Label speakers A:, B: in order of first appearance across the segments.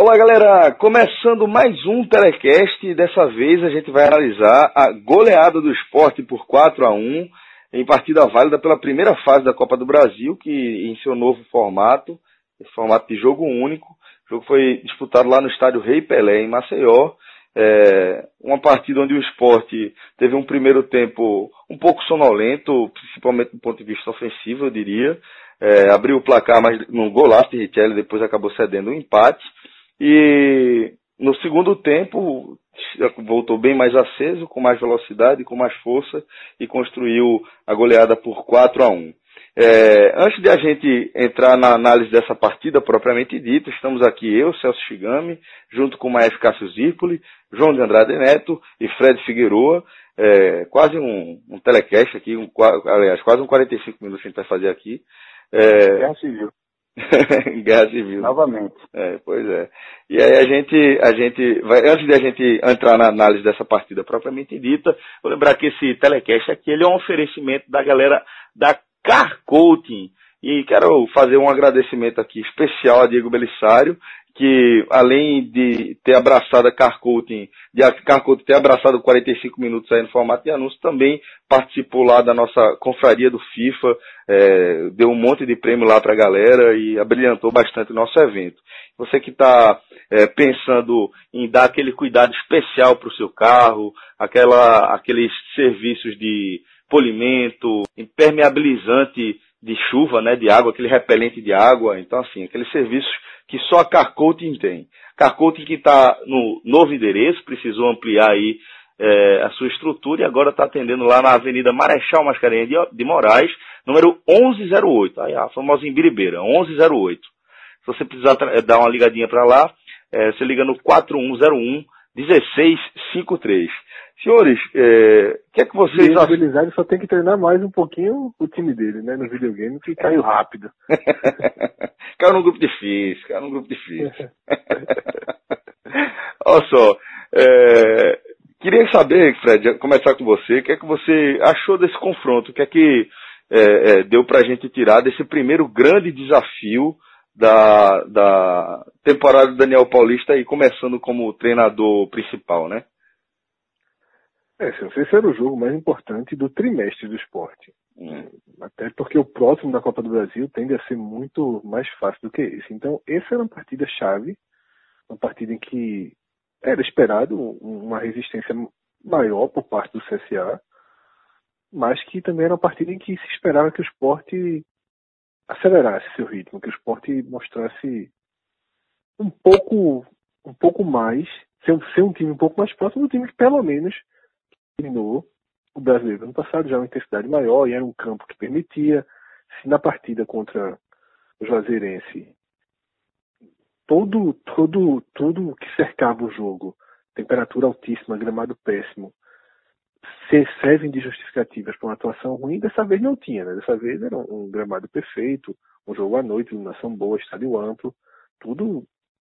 A: Olá, galera! Começando mais um Telecast. Dessa vez a gente vai analisar a goleada do Sport por 4-1 em partida válida pela primeira fase da Copa do Brasil, que em seu novo formato, esse formato de jogo único. O jogo foi disputado lá no estádio Rei Pelé, em Maceió. Uma partida onde o Sport teve um primeiro tempo um pouco sonolento, principalmente do ponto de vista ofensivo, eu diria. Abriu o placar, mas num golaço de Richelli, depois acabou cedendo um empate. E no segundo tempo voltou bem mais aceso, com mais velocidade, com mais força, e construiu a goleada por 4-1. Antes de a gente entrar na análise dessa partida propriamente dita, estamos aqui eu, Celso Shigami, junto com o Maestro Cássio Zirpoli, João de Andrade Neto e Fred Figueroa. Quase um telecast aqui, aliás, quase um 45 minutos que a gente vai fazer aqui.
B: Guerra Civil.
A: Guerra Civil.
B: Novamente.
A: Pois é. E aí a gente vai, antes de a gente entrar na análise dessa partida propriamente dita, vou lembrar que esse telecast aqui, ele é um oferecimento da galera da Car Coating. E quero fazer um agradecimento aqui especial a Diego Belisário, que além de ter abraçado a Car Coating, ter abraçado 45 minutos aí no formato de anúncio, também participou lá da nossa confraria do FIFA, deu um monte de prêmio lá pra galera e abrilhantou bastante o nosso evento. Você que está pensando em dar aquele cuidado especial para o seu carro, aqueles serviços de polimento, impermeabilizante de chuva, né, de água, aquele repelente de água, então assim, aqueles serviços que só a Car Coating tem. Car Coating que está no novo endereço, precisou ampliar aí a sua estrutura e agora está atendendo lá na Avenida Marechal Mascarenhas de Moraes, número 1108, aí a famosa Imbiribeira, 1108. Se você precisar dar uma ligadinha para lá, você liga no 4101-1653. Senhores, o que é que vocês acham?
B: O Belisário só tem que treinar mais um pouquinho o time dele, né, no videogame, que caiu rápido.
A: Caiu num grupo difícil. Olha só, queria saber, Fred, começar com você, o que é que você achou desse confronto? O que é que deu pra gente tirar desse primeiro grande desafio da temporada do Daniel Paulista aí, começando como treinador principal, né?
B: Não sei se era o jogo mais importante do trimestre do esporte. Até porque o próximo da Copa do Brasil tende a ser muito mais fácil do que esse. Então, essa era uma partida chave, uma partida em que era esperado uma resistência maior por parte do CSA, mas que também era uma partida em que se esperava que o esporte acelerasse seu ritmo, que o esporte mostrasse um pouco mais, ser um time um pouco mais próximo do time que pelo menos eliminou o brasileiro ano passado, já uma intensidade maior, e era um campo que permitia. Se na partida contra o Juazeirense tudo que cercava o jogo, temperatura altíssima, gramado péssimo, servem de justificativas para uma atuação ruim, dessa vez não tinha, né? Dessa vez era um gramado perfeito, um jogo à noite, iluminação boa, estádio amplo, tudo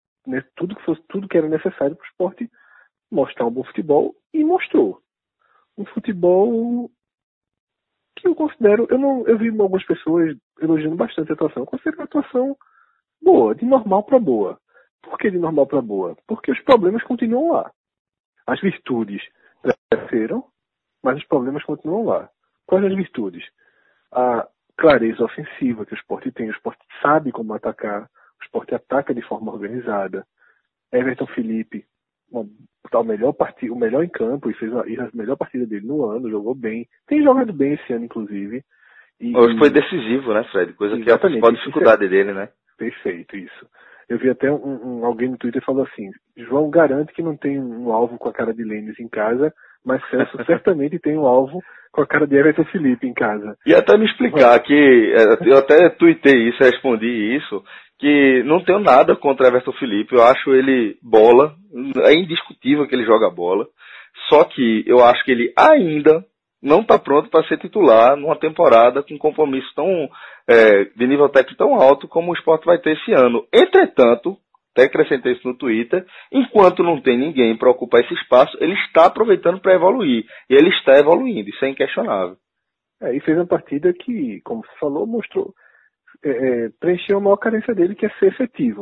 B: que era necessário para o esporte mostrar um bom futebol, e mostrou. Um futebol que eu considero, eu vi algumas pessoas elogiando bastante a atuação. Eu considero uma atuação boa, de normal para boa. Por que de normal para boa? Porque os problemas continuam lá. As virtudes cresceram, mas os problemas continuam lá. Quais as virtudes? A clareza ofensiva que o esporte tem. O esporte sabe como atacar. O esporte ataca de forma organizada. Everton Felipe, o melhor em campo, e fez a melhor partida dele no ano, jogou bem. Tem jogado bem esse ano, inclusive.
A: Hoje foi decisivo, né, Fred? Coisa que é a principal dificuldade dele, né?
B: Perfeito, isso. Eu vi até alguém no Twitter falou assim: João garante que não tem um alvo com a cara de Lênis em casa, mas Celso certamente tem um alvo com a cara de Everton Felipe em casa.
A: E até me explicar que, eu até tuitei isso, respondi isso, que não tenho nada contra Everton Felipe, eu acho ele bola, é indiscutível que ele joga bola, só que eu acho que ele ainda não está pronto para ser titular numa temporada com compromisso de nível técnico tão alto como o Sport vai ter esse ano. Entretanto, até acrescentei isso no Twitter, enquanto não tem ninguém para ocupar esse espaço, ele está aproveitando para evoluir, e ele está evoluindo, isso é inquestionável.
B: E fez uma partida que, como você falou, mostrou, preencheu a maior carência dele, que é ser efetivo.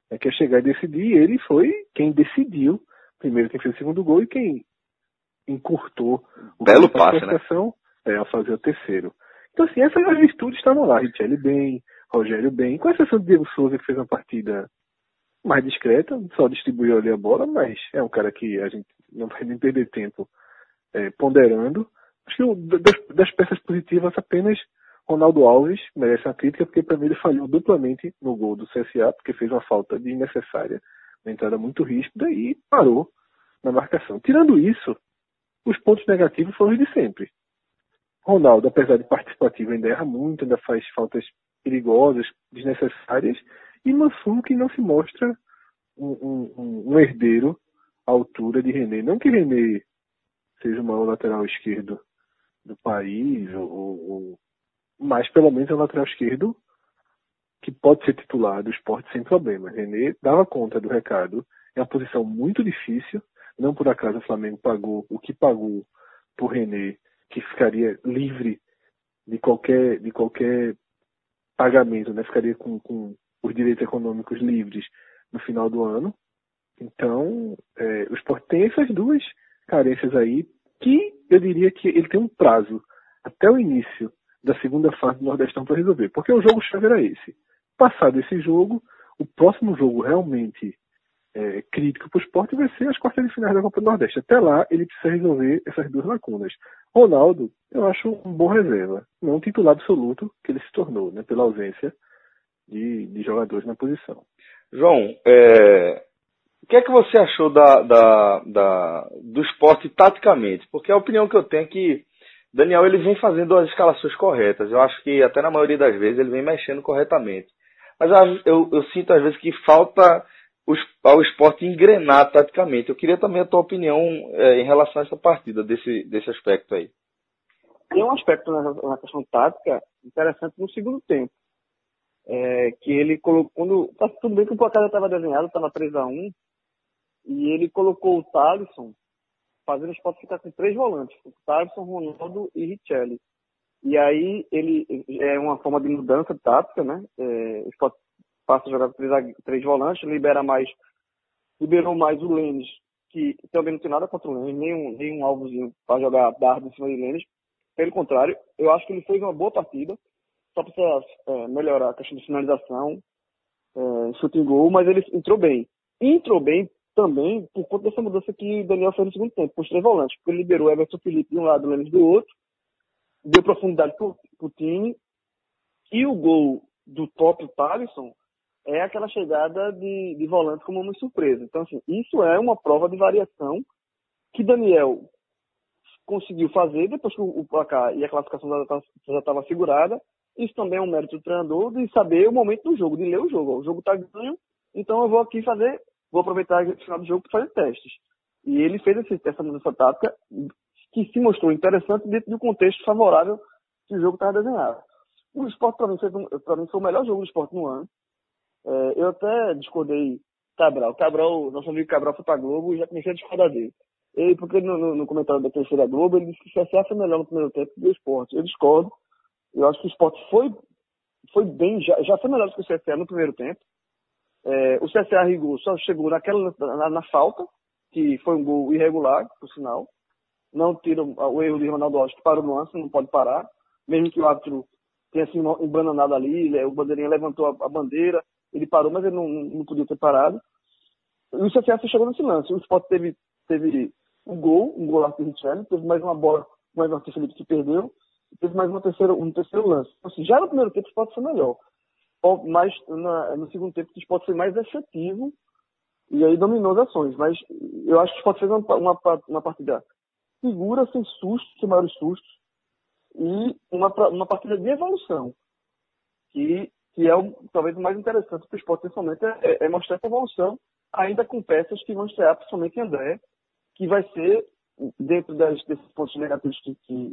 B: que é chegar e decidir, e ele foi quem decidiu, primeiro quem fez o segundo gol e quem encurtou o
A: belo passe, né?
B: Ao fazer o terceiro. Então, assim, essas virtudes estavam lá. Richelli bem, Rogério bem, com exceção do Diego Souza, que fez uma partida mais discreta, só distribuiu ali a bola, mas é um cara que a gente não vai nem perder tempo ponderando. Acho que das peças positivas, apenas Ronaldo Alves merece uma crítica, porque para mim ele falhou duplamente no gol do CSA, porque fez uma falta desnecessária, uma entrada muito ríspida e parou na marcação. Tirando isso, os pontos negativos foram os de sempre. Ronaldo, apesar de participativo, ainda erra muito, ainda faz faltas perigosas, desnecessárias, e Mansur, que não se mostra um herdeiro à altura de René. Não que René seja o maior lateral esquerdo do país, mas pelo menos é um lateral esquerdo que pode ser titular do Sport sem problema. René dava conta do recado. É uma posição muito difícil. Não por acaso o Flamengo pagou o que pagou por René, que ficaria livre de qualquer pagamento, né? Ficaria com os direitos econômicos livres no final do ano. Então, o Sport tem essas duas carências aí, que eu diria que ele tem um prazo até o início da segunda fase do Nordestão para resolver, porque o jogo-chave era esse. Passado esse jogo, o próximo jogo realmente crítico para o Sport vai ser as quartas de finais da Copa do Nordeste. Até lá, ele precisa resolver essas duas lacunas. Ronaldo, eu acho um bom reserva, não um titular absoluto que ele se tornou, né, pela ausência de jogadores na posição.
A: João, o que é que você achou do Sport taticamente? Porque a opinião que eu tenho é que Daniel ele vem fazendo as escalações corretas. Eu acho que até na maioria das vezes ele vem mexendo corretamente. Mas eu sinto às vezes que falta ao Sport engrenar taticamente. Eu queria também a tua opinião em relação a essa partida, desse aspecto aí.
C: Tem um aspecto na questão tática interessante no segundo tempo. Que ele colocou, tá tudo bem que o placar já estava desenhado, estava 3-1, e ele colocou o Thalisson, fazendo o Sport ficar com 3 volantes, o Thalisson, Ronaldo e Richelli. E aí ele é uma forma de mudança tática, né? O Sport passa a jogar com 3 volantes, liberou mais o Lênis, que também não tem nada contra o Lênis, nenhum alvozinho para jogar dardo em cima de Lênis. Pelo contrário, eu acho que ele fez uma boa partida, só precisa melhorar a questão de finalização, chute em gol, mas ele entrou bem. E entrou bem também por conta dessa mudança que o Daniel fez no segundo tempo, com os 3 volantes, porque ele liberou Everton Felipe de um lado, Lênis do outro, deu profundidade para o time, e o gol do próprio Thalisson é aquela chegada de volante como uma surpresa. Então, assim, isso é uma prova de variação que Daniel conseguiu fazer depois que o placar e a classificação já estava segurada. Isso também é um mérito do treinador de saber o momento do jogo, de ler o jogo. O jogo está ganho, então eu vou aqui vou aproveitar o final do jogo para fazer testes. E ele fez essa mudança tática que se mostrou interessante dentro do contexto favorável que o jogo estava desenhado. O Sport, para mim, foi o melhor jogo do Sport no ano. Eu até discordei Cabral, nosso amigo Cabral foi para Globo e já comecei a discordar dele. Porque no comentário da terceira Globo, ele disse que o CSA foi melhor no primeiro tempo que o Sport. Eu discordo. Eu acho que o Sport foi bem, já foi melhor do que o CSA no primeiro tempo. O CSA rigor só chegou na falta, que foi um gol irregular, por sinal. Não tira o erro de Ronaldo Alves, que parou no lance, não pode parar. Mesmo que o árbitro tenha se embananado ali, o bandeirinha levantou a bandeira, ele parou, mas ele não podia ter parado. E o CSA chegou nesse lance. O Sport teve um golaço de Richelli, teve mais uma bola, o Everton Felipe que perdeu, e teve mais um terceiro lance. Então, assim, já no primeiro tempo o Sport foi melhor. Mas no segundo tempo o Sport foi mais efetivo e aí dominou as ações. Mas eu acho que o Sport fez uma partida segura, sem sustos, sem maiores sustos, e uma partida de evolução, que é talvez o mais interessante para o Sport nesse momento, é mostrar essa evolução, ainda com peças que vão estrear, principalmente André, que vai ser, dentro desses pontos negativos que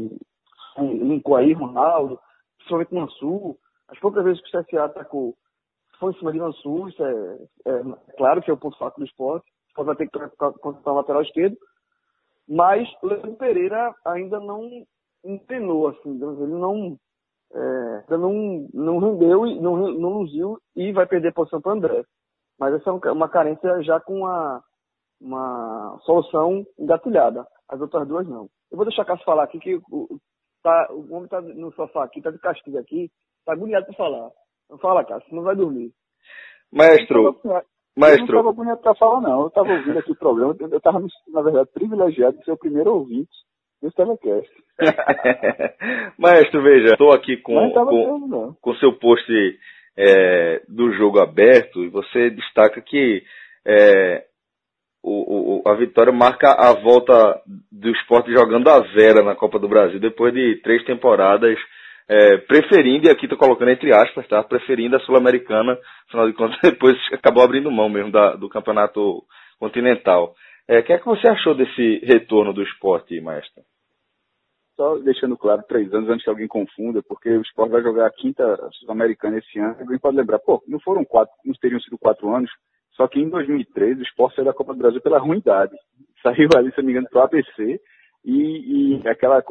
C: linkou aí, Ronaldo, principalmente Mansur. As poucas vezes que o CSA atacou foi em cima de Mansur, isso é claro que é o ponto fraco do Sport. O Sport vai ter que contratar o lateral esquerdo, mas o Leandro Pereira ainda não empenou, assim, ele ainda não rendeu e não luziu, e vai perder a posição para o André. Mas essa é uma carência já com uma solução engatilhada. As outras duas não. Eu vou deixar a Cássio falar aqui, que o homem está no sofá aqui, está de castigo aqui, está agoniado para falar. Não fala, Cássio, não vai dormir.
A: Maestro.
D: Eu não estava bonito para falar, não. Eu estava ouvindo aqui o programa. Eu estava me sentindo, na verdade, privilegiado de ser o primeiro ouvinte desse telecast.
A: Maestro, veja, estou aqui com seu post do jogo aberto, e você destaca que a vitória marca a volta do Sport jogando a Vera na Copa do Brasil, depois de 3 temporadas, preferindo, e aqui estou colocando entre aspas, tá? Preferindo a Sul-Americana, afinal de contas, depois acabou abrindo mão mesmo do campeonato continental. O que é que você achou desse retorno do Sport, Maestro?
D: Só deixando claro, 3 anos antes que alguém confunda, porque o Sport vai jogar a 5ª Sul-Americana esse ano. Alguém pode lembrar, não foram 4, não teriam sido 4 anos, só que em 2013 o Sport saiu da Copa do Brasil pela ruindade. Saiu ali, se não me engano, para o ABC, e aquela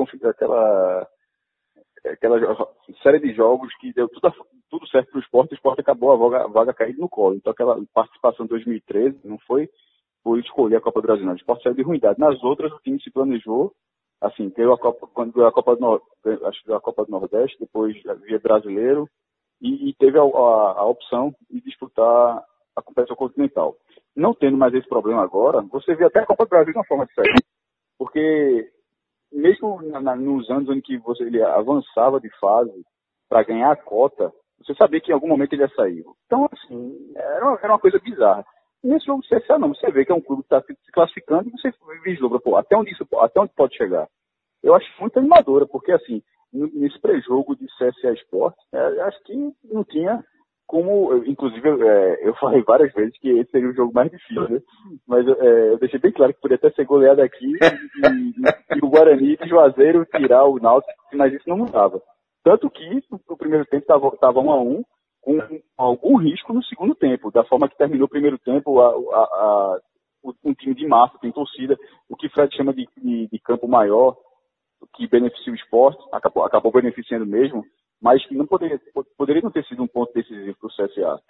D: série de jogos que deu tudo certo para o Sport acabou a vaga caindo no colo. Então aquela participação de 2013 não foi por escolher a Copa do Brasil, não. O Sport saiu de ruindade. Nas outras o time se planejou, assim, quando ganhou a Copa do Nordeste, depois via brasileiro, e teve a opção de disputar a competição continental. Não tendo mais esse problema agora, você vê até a Copa do Brasil de uma forma diferente. Porque mesmo nos anos em que ele avançava de fase para ganhar a cota, você sabia que em algum momento ele ia sair. Então, assim, era uma coisa bizarra. Nesse jogo do CSA não, você vê que é um clube que está se classificando e você vislumbra, até onde pode chegar. Eu acho muito animadora, porque assim, nesse pré-jogo de CSA Sport, acho que não tinha como, inclusive eu falei várias vezes que esse seria o jogo mais difícil, né? Mas eu deixei bem claro que poderia até ser goleado aqui e o Guarani de Juazeiro tirar o Náutico, mas isso não mudava. Tanto que no primeiro tempo estava 1-1, com algum risco no segundo tempo, da forma que terminou o primeiro tempo, um time de massa, tem torcida, o que Fred chama de campo maior, que beneficia o esporte, acabou beneficiando mesmo, mas não poderia não ter sido um ponto decisivo para o CSA,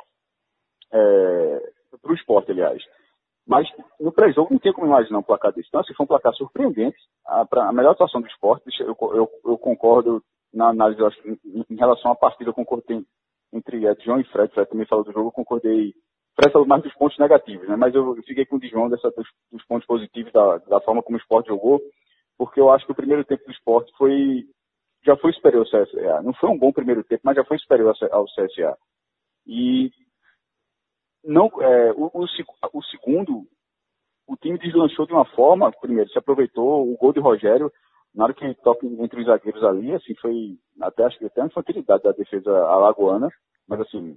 D: para o esporte, aliás. Mas no pré-jogo não tinha como imaginar um placar desse. Então, assim, foi um placar surpreendente. A melhor atuação do esporte, eu concordo na análise, em relação à partida, eu concordei entre João e Fred. Fred também falou do jogo, eu concordei. Fred falou mais dos pontos negativos, né? Mas eu fiquei com o de João dos pontos positivos da forma como o esporte jogou, porque eu acho que o primeiro tempo do esporte já foi superior ao CSA. Não foi um bom primeiro tempo, mas já foi superior ao CSA. E não, o segundo, o time deslanchou de uma forma, primeiro, se aproveitou o gol de Rogério, na hora que ele toca entre os zagueiros ali, assim, foi, acho que até uma infantilidade da defesa alagoana, mas assim,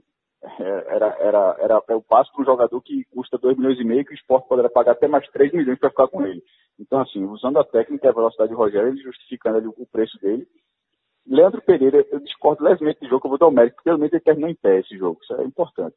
D: era o passo para um jogador que custa 2,5 milhões, que o Sport poderia pagar até mais 3 milhões para ficar com ele. Então, assim, usando a técnica e a velocidade de Rogério, ele justificando ali o preço dele. Leandro Pereira, eu discordo levemente do jogo, eu vou dar o mérito, porque pelo menos ele terminou em pé esse jogo, isso é importante.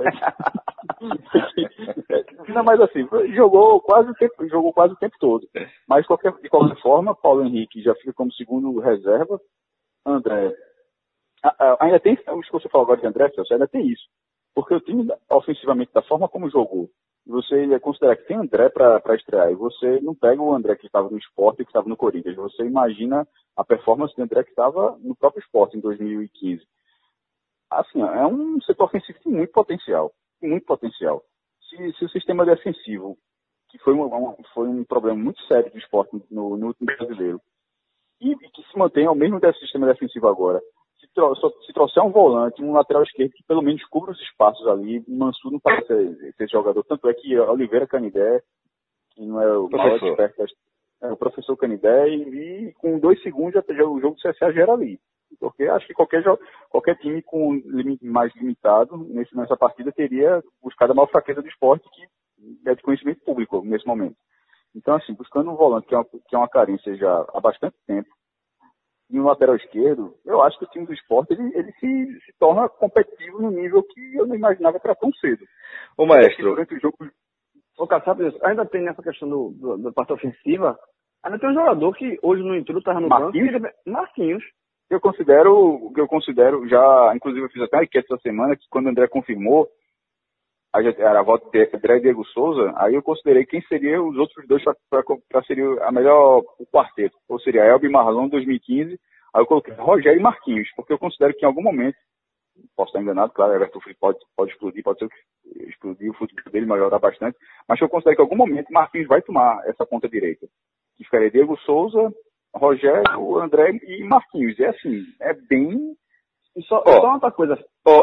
D: Não, mas assim, jogou quase o tempo todo. Mas de qualquer forma, Paulo Henrique já fica como segundo reserva. André, ainda tem, o que você falou agora de André, ainda tem isso. Porque o time, ofensivamente, da forma como jogou, você considera que tem André para estrear, e você não pega o André que estava no Sport e que estava no Corinthians, você imagina a performance do André que estava no próprio Sport em 2015. Assim, é um setor ofensivo que tem muito potencial, muito potencial. Se o sistema defensivo, que foi um problema muito sério do Sport no último brasileiro, e que se mantém ao mesmo desse sistema defensivo agora, se trouxer um volante, um lateral esquerdo que pelo menos cubra os espaços ali, Mansur não parece ser esse jogador, tanto é que Oliveira Canidé, que não é o maior experto, é o professor Canidé, e com 2 segundos o jogo do CSA já era ali. Porque acho que qualquer time com mais limitado nessa partida teria buscado a maior fraqueza do esporte, que é de conhecimento público nesse momento. Então, assim, buscando um volante que é uma carência já há bastante tempo, e um lateral esquerdo, eu acho que o time do esporte ele se torna competitivo no nível que eu não imaginava para tão cedo.
A: Ô, Maestro,
C: durante o jogo, ainda tem nessa questão da parte ofensiva, ainda tem um jogador que hoje não entrou, estava no banco, Marquinhos.
D: Eu considero já, inclusive eu fiz até uma enquete essa semana, que quando o André confirmou, era a volta de André e Diego Souza, aí eu considerei quem seria os outros dois para ser o quarteto. Ou seria Elber e Marlon 2015, aí eu coloquei Rogério e Marquinhos, porque eu considero que em algum momento, posso estar enganado, claro, Everton pode explodir, pode ser que explodir, o futebol dele melhorar bastante, mas eu considero que em algum momento Marquinhos vai tomar essa ponta direita. Que ficaria Diego Souza, Rogério, André e Marquinhos. É assim, é bem...
C: Só outra coisa.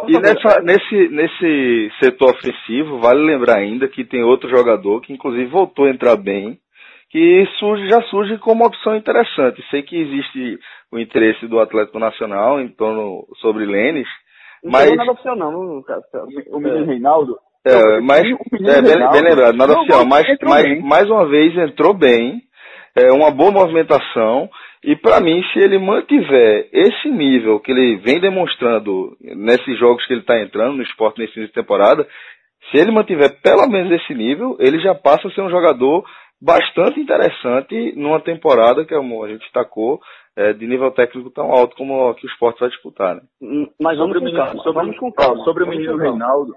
A: Nesse setor ofensivo, vale lembrar ainda que tem outro jogador que inclusive voltou a entrar bem, que já surge como opção interessante. Sei que existe o interesse do Atlético Nacional em torno sobre Lênis, mas...
C: Não nada opcional, não, cara.
D: O menino Reinaldo...
A: Bem lembrado, nada opcional, mas mais uma vez entrou bem, uma boa movimentação, e para mim, se ele mantiver esse nível que ele vem demonstrando nesses jogos que ele está entrando no Sport nesse início de temporada, se ele mantiver pelo menos esse nível, ele já passa a ser um jogador bastante interessante numa temporada que, como a gente destacou, de nível técnico tão alto como a que o Sport vai disputar. Né?
C: Mas sobre o menino Reinaldo,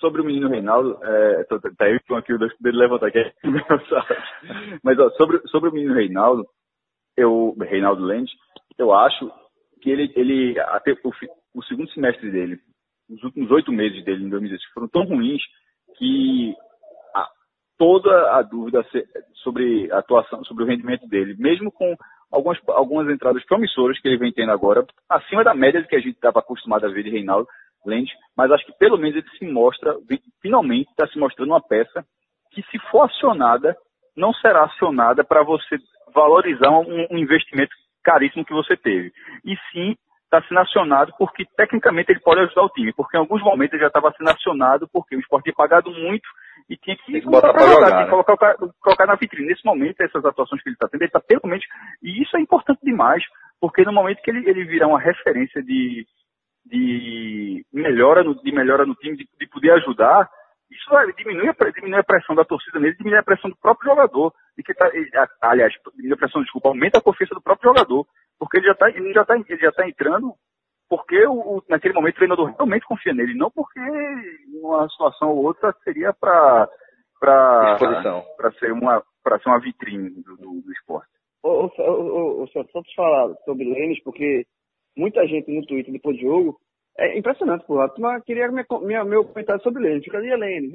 D: tá aí com aqui o dois poderes levantar aqui. Mas sobre o menino Reinaldo, Reinaldo Lênis, eu acho que ele até o segundo semestre dele, os últimos 8 meses dele em 2016 foram tão ruins que toda a dúvida sobre a atuação, sobre o rendimento dele, mesmo com algumas entradas promissoras que ele vem tendo agora, acima da média que a gente estava acostumado a ver de Reinaldo Lênis, mas acho que pelo menos ele finalmente está se mostrando uma peça que, se for acionada, não será acionada para você valorizar um investimento caríssimo que você teve. E sim, está sendo acionado porque tecnicamente ele pode ajudar o time, porque em alguns momentos ele já estava sendo acionado porque o Sport tinha pagado muito e tinha que
A: botar para jogar, né?
D: colocar na vitrine. Nesse momento, essas atuações que ele está tendo, ele está pelo menos, e isso é importante demais, porque no momento que ele virar uma referência de melhora no time, de poder ajudar, isso diminui a pressão da torcida nele, diminui a pressão do próprio jogador, diminui a pressão, aumenta a confiança do próprio jogador, porque ele já está entrando, porque naquele momento o treinador realmente confia nele, não porque uma situação ou outra seria para ser uma vitrine do esporte.
C: Só te falar sobre Lênis, porque muita gente no Twitter depois do jogo, é impressionante, pô. A turma queria meu comentário sobre Lênis. Fica Lênis.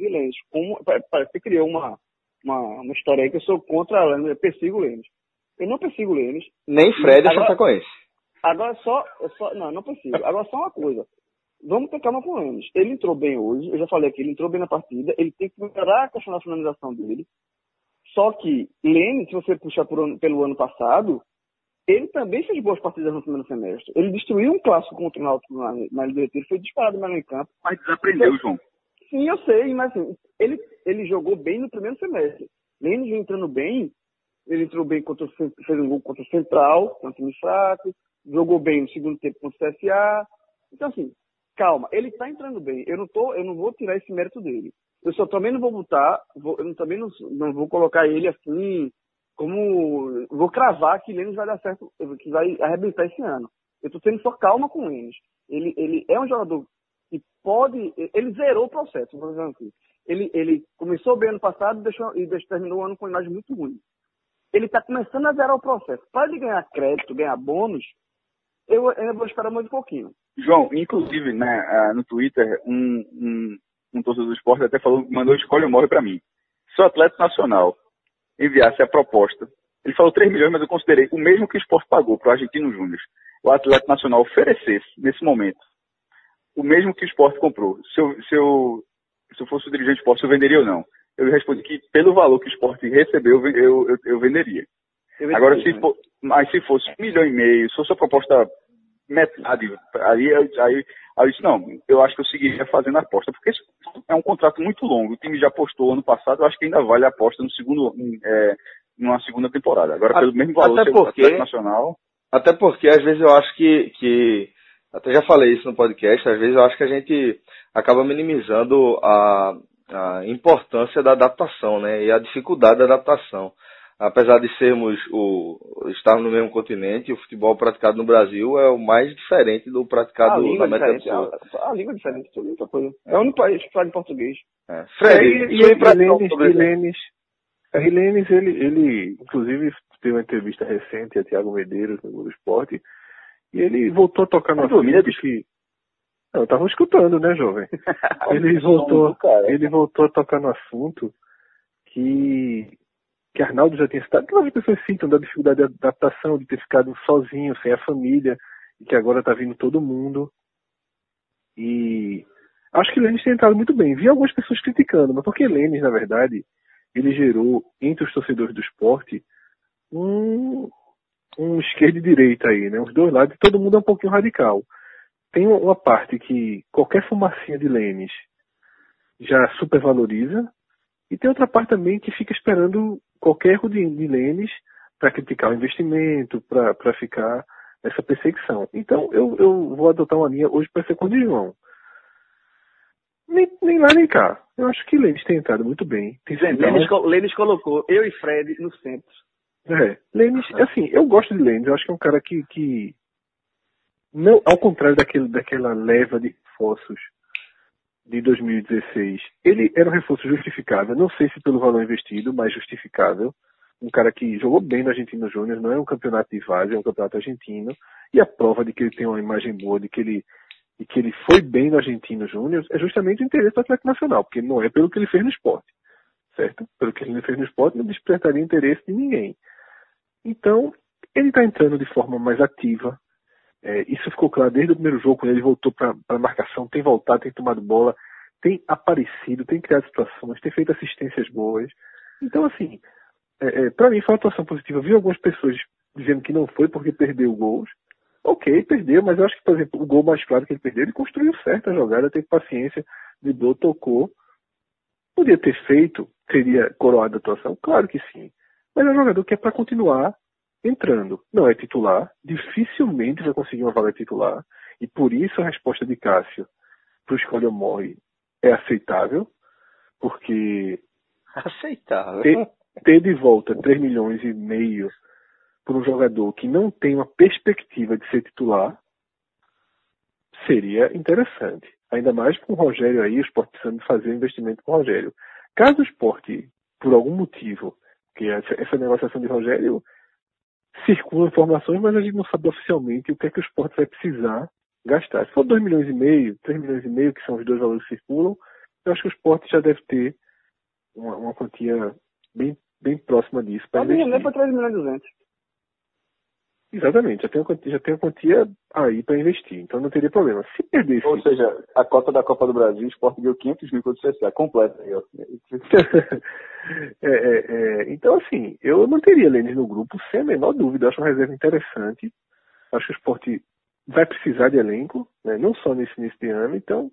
C: Você criou uma história aí que eu sou contra a Lênis, eu persigo Lênis. Eu não persigo Lênis.
A: Nem Fred é Chapecoense.
C: Agora não persigo. Agora só uma coisa. Vamos ter calma com o Lênis. Ele entrou bem hoje, eu já falei aqui, ele entrou bem na partida, ele tem que melhorar a questão da finalização dele. Só que Lênis, se você puxar pelo ano passado, ele também fez boas partidas no primeiro semestre. Ele destruiu um clássico contra o Náutico na LDT, ele foi disparado mais no campo.
D: Mas desaprendeu, João.
C: Sim, eu sei, mas assim, ele jogou bem no primeiro semestre. Lênis entrando bem, ele entrou bem fez um gol contra o Central, contra um time fraco, jogou bem no segundo tempo contra o CSA. Então assim, calma, ele está entrando bem. Eu não vou tirar esse mérito dele. Eu só também não vou botar, também não vou colocar ele assim, como vou cravar que Lênis vai dar certo, que vai arrebentar esse ano. Eu estou tendo só calma com o Lênis. Ele é um jogador que pode, ele zerou o processo, vou dizer assim. Ele começou bem ano passado e terminou o ano com imagem muito ruim. Ele está começando a zerar o processo. Para ele ganhar crédito, ganhar bônus, eu ainda vou esperar mais um pouquinho.
D: João, inclusive, né, no Twitter, um torcedor do esporte até mandou escolha ou morre para mim. Se o Atlético Nacional enviasse a proposta, ele falou 3 milhões, mas eu considerei o mesmo que o Sport pagou para o Argentino Júnior. O Atlético Nacional oferecesse, nesse momento, o mesmo que o Sport comprou. Se eu fosse o dirigente do Sport, eu venderia ou não? Eu respondi que pelo valor que o Sport recebeu, eu venderia. Agora, se fosse 1,5 milhão, se fosse a proposta metade, aí eu disse, não, eu acho que eu seguiria fazendo a aposta, porque isso é um contrato muito longo. O time já apostou ano passado, eu acho que ainda vale a aposta numa segunda temporada. Agora, pelo mesmo valor do Atlético Nacional...
A: Até porque, às vezes, eu acho que até já falei isso no podcast, às vezes eu acho que a gente acaba minimizando a importância da adaptação, né? E a dificuldade da adaptação. apesar de estarmos no mesmo continente, o futebol praticado no Brasil é o mais diferente do praticado na América do Sul.
C: A língua é diferente, tudo muita coisa. É o único país que fala em português.
A: Fred,
B: Rilenes, ele inclusive teve uma entrevista recente a Thiago Medeiros no Globo Esporte, e ele voltou a tocar no assunto que... Não, estavam escutando, né, jovem? Ele voltou a tocar no assunto que Arnaldo já tinha citado, que as pessoas citam da dificuldade de adaptação, de ter ficado sozinho, sem a família, e que agora está vindo todo mundo. E acho que Lênis tem entrado muito bem. Vi algumas pessoas criticando, mas porque Lênis, na verdade, ele gerou entre os torcedores do esporte um esquerda e direita aí, né? Os dois lados, e todo mundo é um pouquinho radical. Tem uma parte que qualquer fumacinha de Lênis já supervaloriza, e tem outra parte também que fica esperando qualquer erro de Lênis para criticar o investimento, para ficar nessa perseguição. Então eu vou adotar uma linha hoje para ser com o João. Nem lá nem cá. Eu acho que Lênis tem entrado muito bem.
C: Lênis colocou eu e Fred no centro.
B: Lênis, assim, eu gosto de Lênis. Eu acho que é um cara que não, ao contrário daquela leva de reforços de 2016, ele era um reforço justificável, não sei se pelo valor investido, mas justificável. Um cara que jogou bem no Argentino Júnior, não é um campeonato de várzea, é um campeonato argentino, e a prova de que ele tem uma imagem boa, de que ele foi bem no Argentino Júnior, é justamente o interesse do Atlético Nacional, porque não é pelo que ele fez no esporte, certo? Pelo que ele fez no esporte não despertaria interesse de ninguém. Então, ele está entrando de forma mais ativa. Isso ficou claro desde o primeiro jogo, quando ele voltou para a marcação, tem voltado, tem tomado bola, tem aparecido, tem criado situações, tem feito assistências boas. Então, assim, para mim foi uma atuação positiva. Vi algumas pessoas dizendo que não foi porque perdeu gols. Ok, perdeu, mas eu acho que, por exemplo, o gol mais claro que ele perdeu, ele construiu certa jogada, teve paciência, driblou, tocou. Podia ter feito, teria coroado a atuação? Claro que sim. Mas é um jogador que é para continuar entrando. Não é titular, dificilmente vai conseguir uma vaga titular, e por isso a resposta de Cássio para o Escolha ou Morre é aceitável, porque ter de volta 3,5 milhões por um jogador que não tem uma perspectiva de ser titular seria interessante. Ainda mais com o Rogério aí, o Sport precisando fazer um investimento com o Rogério. Caso o Sport, por algum motivo, que essa negociação de Rogério circulam informações, mas a gente não sabe oficialmente o que é que o Sport vai precisar gastar. Se for 2,5 milhões, 3,5 milhões, que são os dois valores que circulam, eu acho que o Sport já deve ter uma quantia bem próxima disso.
C: Para investir. Para 3 milhões e 200.
B: Exatamente, já tem uma quantia aí para investir, então não teria problema. Se perdesse...
D: Ou seja, a cota da Copa do Brasil, o Sport deu 500 mil contra o CSA, completa.
B: Então, assim, eu manteria Lênis no grupo sem a menor dúvida. Eu acho uma reserva interessante. Acho que o Sport vai precisar de elenco, né? Não só nesse início de ano. Então,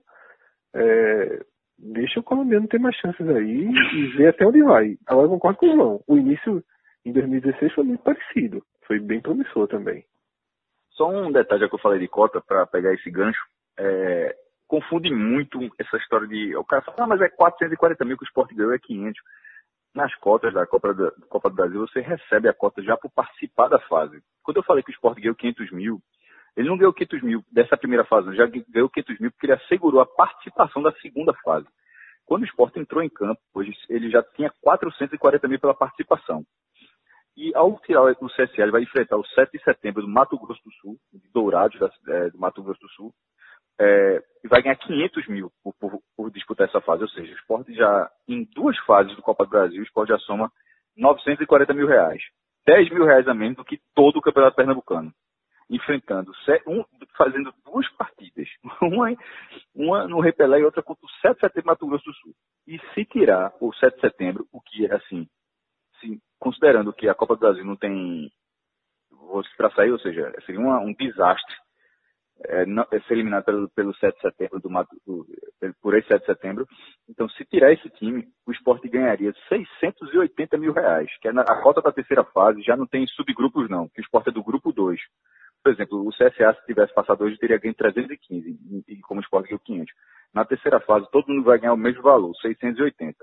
B: deixa o colombiano ter mais chances aí e ver até onde vai. Agora eu concordo com o João. O início em 2016 foi muito parecido. Foi bem promissor também.
D: Só um detalhe, já que eu falei de cota, para pegar esse gancho. Confunde muito essa história de... O cara fala, mas é 440 mil que o Sport ganhou, é 500. Nas cotas da Copa do Brasil, você recebe a cota já por participar da fase. Quando eu falei que o Sport ganhou 500 mil, ele não ganhou 500 mil dessa primeira fase, já ganhou 500 mil porque ele assegurou a participação da segunda fase. Quando o Sport entrou em campo, hoje ele já tinha 440 mil pela participação. E ao tirar o CSA, ele vai enfrentar o 7 de setembro do Mato Grosso do Sul, de Dourados, do Mato Grosso do Sul, e vai ganhar 500 mil por disputar essa fase. Ou seja, o Sport já, em 2 fases do Copa do Brasil, o Sport já soma 940 mil reais. 10 mil reais a menos do que todo o Campeonato Pernambucano. Enfrentando, fazendo 2 partidas. Uma no Repelé e outra contra o 7 de setembro do Mato Grosso do Sul. E se tirar o 7 de setembro, o que é assim, considerando que a Copa do Brasil não tem votos para sair, ou seja, seria um desastre ser eliminado pelo 7 de setembro por esse 7 de setembro. Então, se tirar esse time, o Sport ganharia 680 mil reais, que é a cota da terceira fase, já não tem subgrupos não, que o Sport é do grupo 2. Por exemplo, o CSA, se tivesse passado hoje, teria ganho 315, e como o Sport ganhou 500. Na terceira fase, todo mundo vai ganhar o mesmo valor, 680.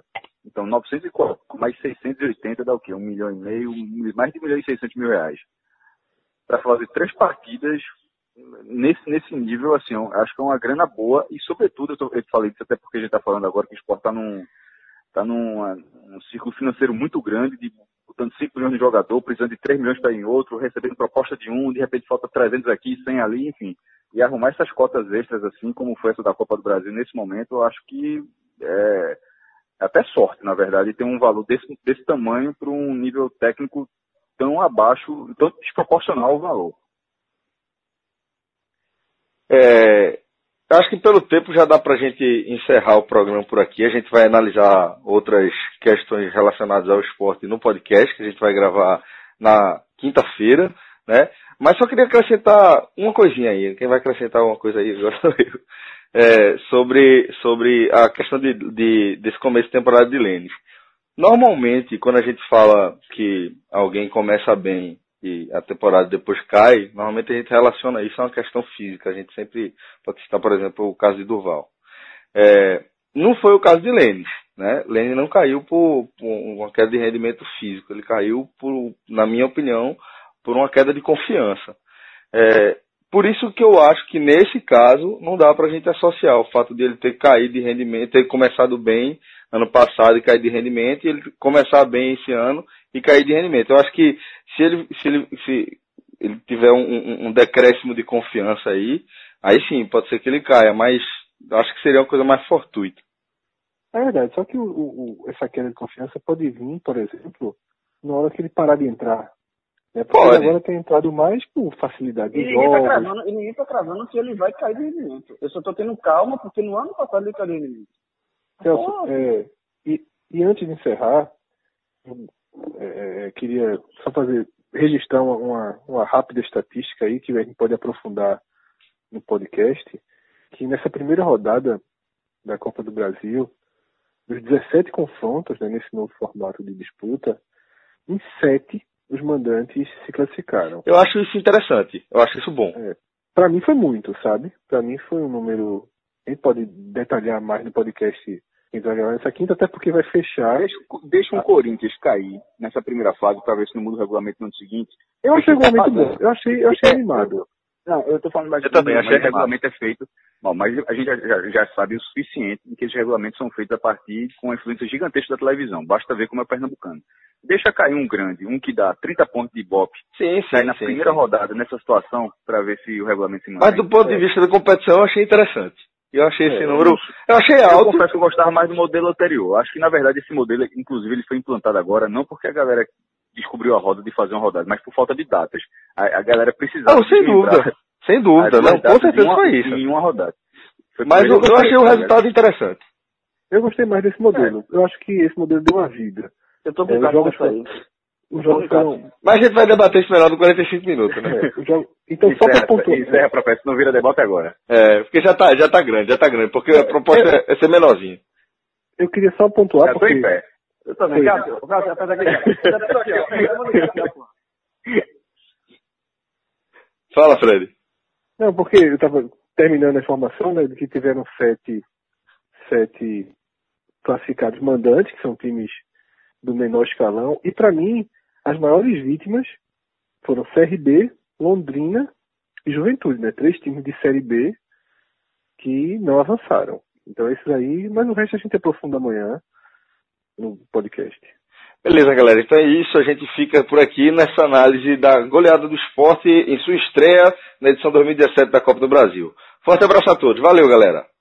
D: Então, 904 mais 680 dá o quê? 1,5 milhão, mais de 1.600.000 reais. Para fazer 3 partidas nesse nível, assim, eu acho que é uma grana boa e, sobretudo, eu falei disso até porque a gente está falando agora que o esporte está num círculo financeiro muito grande, botando 5 milhões de jogador, precisando de 3 milhões para ir em outro, recebendo proposta de de repente falta 300 aqui, 100 ali, enfim. E arrumar essas cotas extras, assim, como foi essa da Copa do Brasil nesse momento, eu acho que é até sorte, na verdade, ter um valor desse tamanho para um nível técnico tão abaixo, tão desproporcional ao valor.
A: Acho que pelo tempo já dá para a gente encerrar o programa por aqui. A gente vai analisar outras questões relacionadas ao esporte no podcast, que a gente vai gravar na quinta-feira, né? Mas só queria acrescentar uma coisinha aí. Quem vai acrescentar uma coisa aí agora sou eu. Sobre a questão desse começo de temporada de Lênis. Normalmente, quando a gente fala que alguém começa bem e a temporada depois cai, normalmente a gente relaciona isso a uma questão física. A gente sempre pode citar, por exemplo, o caso de Durval. Não foi o caso de Lênis, né? Lênis não caiu por uma queda de rendimento físico, ele caiu, na minha opinião, por uma queda de confiança. Por isso que eu acho que nesse caso não dá para a gente associar o fato de ele ter caído de rendimento, ter começado bem ano passado e cair de rendimento, e ele começar bem esse ano e cair de rendimento. Eu acho que se ele tiver um decréscimo de confiança aí sim, pode ser que ele caia, mas eu acho que seria uma coisa mais fortuita.
B: É verdade, só que essa queda de confiança pode vir, por exemplo, na hora que ele parar de entrar. Porque ele agora tem entrado mais com facilidade de jogos.
C: E ninguém está cravando que ele vai cair de rendimento. Eu só estou tendo calma porque no ano passado ele caiu de rendimento.
B: Celso, e antes de encerrar, queria só registrar uma rápida estatística aí que a gente pode aprofundar no podcast, que nessa primeira rodada da Copa do Brasil, dos 17 confrontos, né, nesse novo formato de disputa, em 7 os mandantes se classificaram.
A: Eu acho isso interessante, eu acho isso bom.
B: Para mim foi muito, sabe? Para mim foi um número... A gente pode detalhar mais no podcast que vai gravar nessa quinta, até porque vai fechar.
D: Deixa o Corinthians cair nessa primeira fase para ver se não muda o regulamento no ano seguinte.
B: Eu achei o regulamento bom. Eu achei animado.
D: Não, eu tô falando mais...
A: Eu também achei
D: que o regulamento é feito... Bom, mas a gente já sabe o suficiente em que esses regulamentos são feitos a partir com a influência gigantesca da televisão. Basta ver como é o pernambucano. Deixa cair um grande, um que dá 30 pontos de Ibope. Sim, na primeira rodada, nessa situação, para ver se o regulamento se mantém.
A: Mas do ponto de vista da competição, eu achei interessante. Eu achei esse número... Eu achei alto.
D: Eu confesso que eu gostava mais do modelo anterior. Acho que, na verdade, esse modelo, inclusive, ele foi implantado agora, não porque a galera descobriu a roda de fazer uma rodada, mas por falta de datas. A galera precisava...
A: Não, sem dúvida. Sem dúvida, não. Com certeza foi isso.
D: Em uma rodada.
A: Mas eu achei o resultado interessante.
B: Eu gostei mais desse modelo. Eu acho que esse modelo deu uma vida.
C: Eu tô brincando com isso aí.
B: Os jogos foram...
A: Mas a gente vai debater isso melhor do 45 minutos, né?
B: Então, só para pontuar...
D: Encerra, professor, não vira debate agora.
A: Porque já tá grande, porque a proposta é ser menorzinho.
B: Eu queria só pontuar
D: porque... Eu tô em pé.
C: Eu também.
A: Fala, Fred.
B: Não, porque eu estava terminando a informação, né, de que tiveram 7 classificados mandantes, que são times do menor escalão, e para mim, as maiores vítimas foram CRB, Londrina e Juventude, né? 3 times de Série B que não avançaram. Então esses aí, mas o resto a gente aprofunda amanhã no podcast.
A: Beleza, galera. Então é isso. A gente fica por aqui nessa análise da goleada do Sport em sua estreia na edição 2017 da Copa do Brasil. Forte abraço a todos. Valeu, galera.